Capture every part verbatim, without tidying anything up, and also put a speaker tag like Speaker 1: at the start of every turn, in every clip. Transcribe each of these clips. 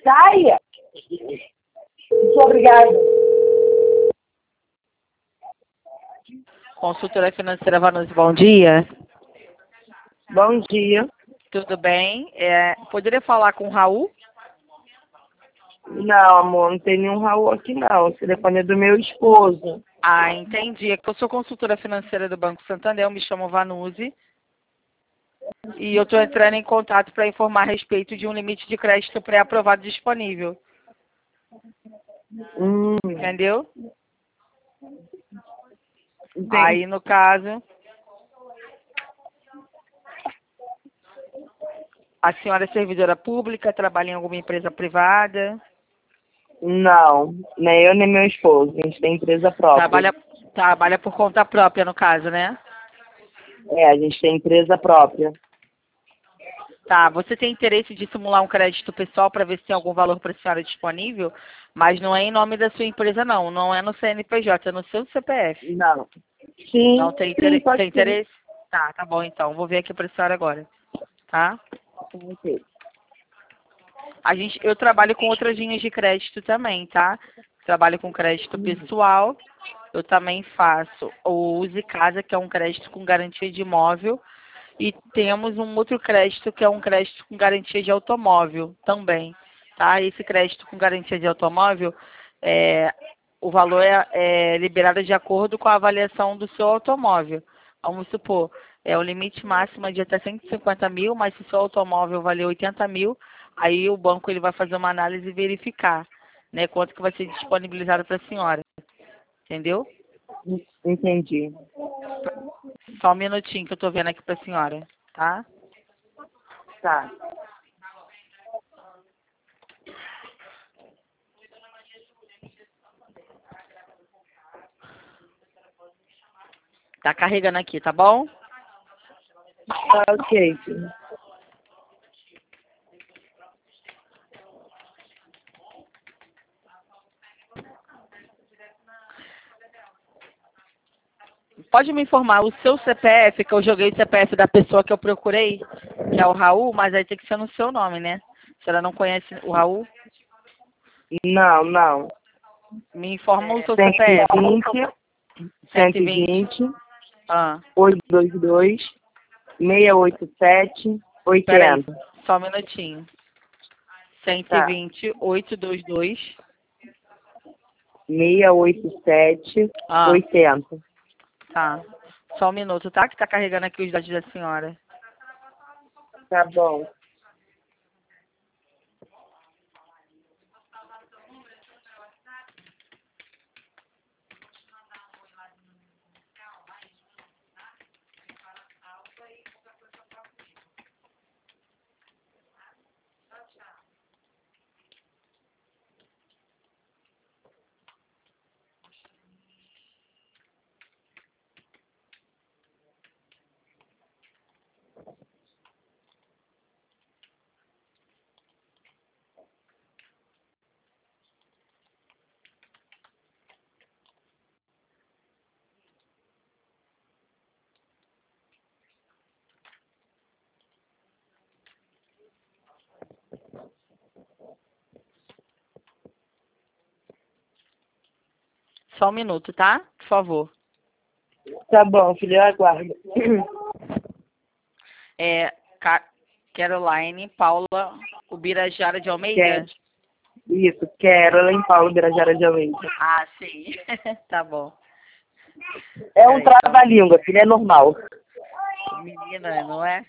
Speaker 1: Saia! Muito obrigada.
Speaker 2: Consultora financeira Vanucci, bom dia.
Speaker 1: Bom dia.
Speaker 2: Tudo bem? É, poderia falar com o Raul?
Speaker 1: Não, amor, não tem nenhum Raul aqui não. O telefone é do meu esposo.
Speaker 2: Ah, entendi. É que eu sou consultora financeira do Banco Santander, eu me chamo Vanucci. E eu estou entrando em contato para informar a respeito de um limite de crédito pré-aprovado disponível.
Speaker 1: Hum,
Speaker 2: Entendeu?
Speaker 1: entendi.
Speaker 2: Aí, no caso, a senhora é servidora pública, trabalha em alguma empresa privada,
Speaker 1: Não, nem eu nem meu esposo. A gente tem empresa própria.
Speaker 2: trabalha, trabalha por conta própria, no caso, né?
Speaker 1: É, a gente tem empresa própria.
Speaker 2: Tá, você tem interesse de simular um crédito pessoal para ver se tem algum valor para a senhora disponível, mas não é em nome da sua empresa, não. Não é no C N P J, é no seu C P F.
Speaker 1: Não. Sim,
Speaker 2: Não tem,
Speaker 1: sim,
Speaker 2: inter...
Speaker 1: pode
Speaker 2: tem
Speaker 1: ser.
Speaker 2: interesse? Tá, tá bom então. Vou ver aqui para a senhora agora, tá?
Speaker 1: Ok.
Speaker 2: A gente, eu trabalho com outras linhas de crédito também, tá? Trabalho com crédito pessoal. Eu também faço o Use Casa, que é um crédito com garantia de imóvel. E temos um outro crédito, que é um crédito com garantia de automóvel também, tá? Esse crédito com garantia de automóvel, é, o valor é, é liberado de acordo com a avaliação do seu automóvel. Vamos supor, é o limite máximo é de até cento e cinquenta mil, mas se o seu automóvel valer oitenta mil, aí o banco ele vai fazer uma análise e verificar, né, quanto que vai ser disponibilizado para a senhora. Entendeu?
Speaker 1: Entendi.
Speaker 2: Só um minutinho que eu tô vendo aqui para a senhora, tá?
Speaker 1: Tá.
Speaker 2: Tá carregando aqui, tá bom?
Speaker 1: Tá ok, filho.
Speaker 2: Pode me informar o seu C P F, que eu joguei o C P F da pessoa que eu procurei, que é o Raul, mas aí tem que ser no seu nome, né? A senhora não conhece o Raul?
Speaker 1: Não, não.
Speaker 2: Me informa o seu
Speaker 1: cento
Speaker 2: C P F.
Speaker 1: e vinte,
Speaker 2: cento
Speaker 1: cento
Speaker 2: e
Speaker 1: e
Speaker 2: vinte.
Speaker 1: vinte,
Speaker 2: Ah,
Speaker 1: oitocentos e vinte e dois, seiscentos e oitenta e sete,
Speaker 2: peraí,
Speaker 1: oitenta.
Speaker 2: só um minutinho. cento e
Speaker 1: Tá.
Speaker 2: vinte, oitocentos e vinte e dois.
Speaker 1: seiscentos e oitenta e sete,
Speaker 2: Ah,
Speaker 1: oitenta.
Speaker 2: tá. Só um minuto, tá? Que tá carregando aqui os dados da senhora.
Speaker 1: Tá bom.
Speaker 2: Só um minuto, tá? Por favor.
Speaker 1: Tá bom, filho, eu aguardo.
Speaker 2: É Ca- Caroline Paula Ubirajara de Almeida?
Speaker 1: Quer. Isso, quero em Paulo Birajara de Almeida.
Speaker 2: Ah, sim. Tá bom.
Speaker 1: É um
Speaker 2: Peraí, só um
Speaker 1: trava-língua, filho, é normal.
Speaker 2: menina, não é?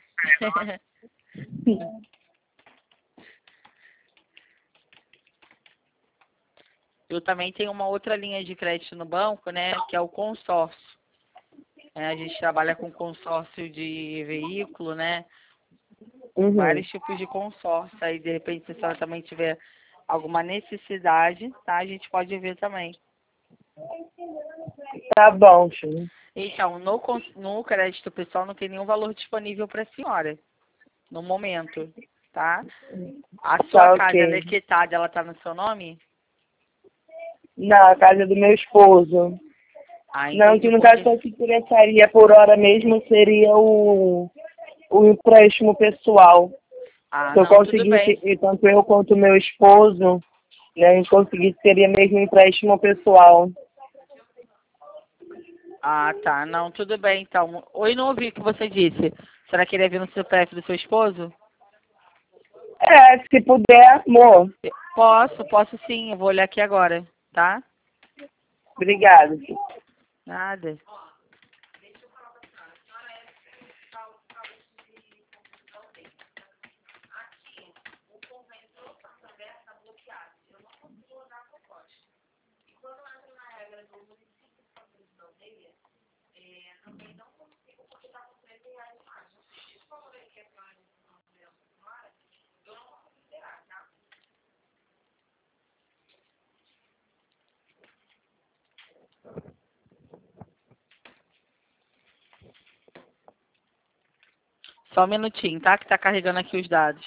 Speaker 2: Eu também tenho uma outra linha de crédito no banco, né? Que é o consórcio. É, a gente trabalha com consórcio de veículo, né?
Speaker 1: Uhum.
Speaker 2: Vários tipos de consórcio. Aí, de repente, se a senhora também tiver alguma necessidade, tá? A gente pode ver também.
Speaker 1: Tá bom, filho.
Speaker 2: Então, no, cons- no crédito pessoal não tem nenhum valor disponível para a senhora, no momento, tá? A sua
Speaker 1: Tá
Speaker 2: casa, ela é
Speaker 1: ok.
Speaker 2: quitada, ela tá no seu nome?
Speaker 1: Não, a casa do meu esposo.
Speaker 2: Ah,
Speaker 1: Não, que
Speaker 2: entendi,
Speaker 1: no caso
Speaker 2: porque...
Speaker 1: só se interessaria por hora mesmo seria o, o empréstimo pessoal.
Speaker 2: Ah,
Speaker 1: Se eu
Speaker 2: não, tudo
Speaker 1: conseguisse,
Speaker 2: bem.
Speaker 1: e tanto eu quanto meu esposo, né, a gente conseguisse, seria mesmo um empréstimo pessoal.
Speaker 2: Ah, tá. Não, tudo bem, então. Oi, não ouvi o que você disse. Será que ele ia vir no C P F do seu esposo?
Speaker 1: É, se puder, amor.
Speaker 2: Posso, posso sim. Eu vou olhar aqui agora, tá?
Speaker 1: Obrigada.
Speaker 2: Nada. Só um minutinho, tá? Que tá carregando aqui os dados.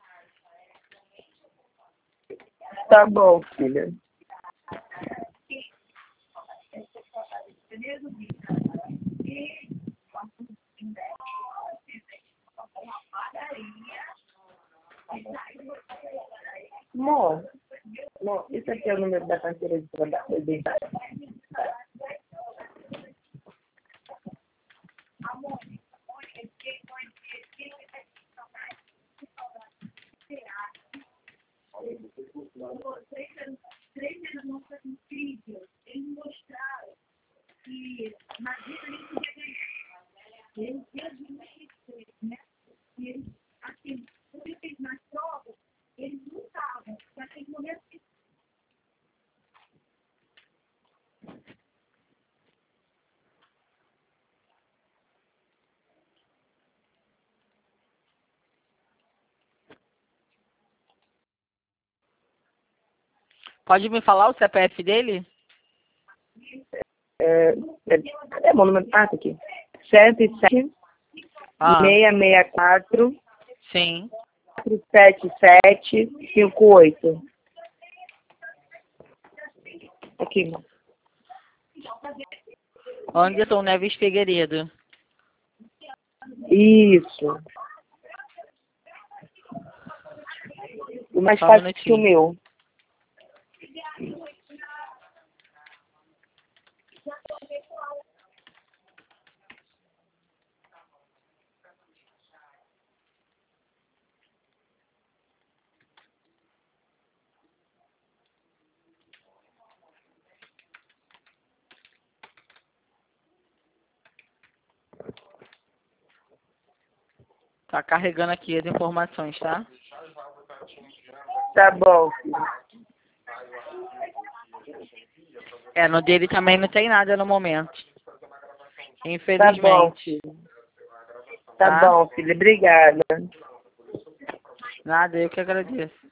Speaker 1: Tá bom, filha. Amor, amor, isso aqui é o número da carteira de trabalho dele.
Speaker 2: Pode me falar o C P F dele?
Speaker 1: É, é, cadê meu número? Ah, tá aqui. sete sete
Speaker 2: Ah,
Speaker 1: seis seis quatro
Speaker 2: sim.
Speaker 1: quatro sete sete cinco oito. Aqui, amor.
Speaker 2: Anderson Neves Figueiredo.
Speaker 1: Isso. O mais
Speaker 2: Só um
Speaker 1: fácil que o
Speaker 2: minutinho.
Speaker 1: meu.
Speaker 2: Tá carregando aqui as informações, tá?
Speaker 1: Tá bom, filho.
Speaker 2: É, no dele também não tem nada no momento.
Speaker 1: Tá bom,
Speaker 2: Infelizmente,
Speaker 1: filho. Tá
Speaker 2: tá?
Speaker 1: bom, filho. Obrigada.
Speaker 2: Nada, eu que agradeço.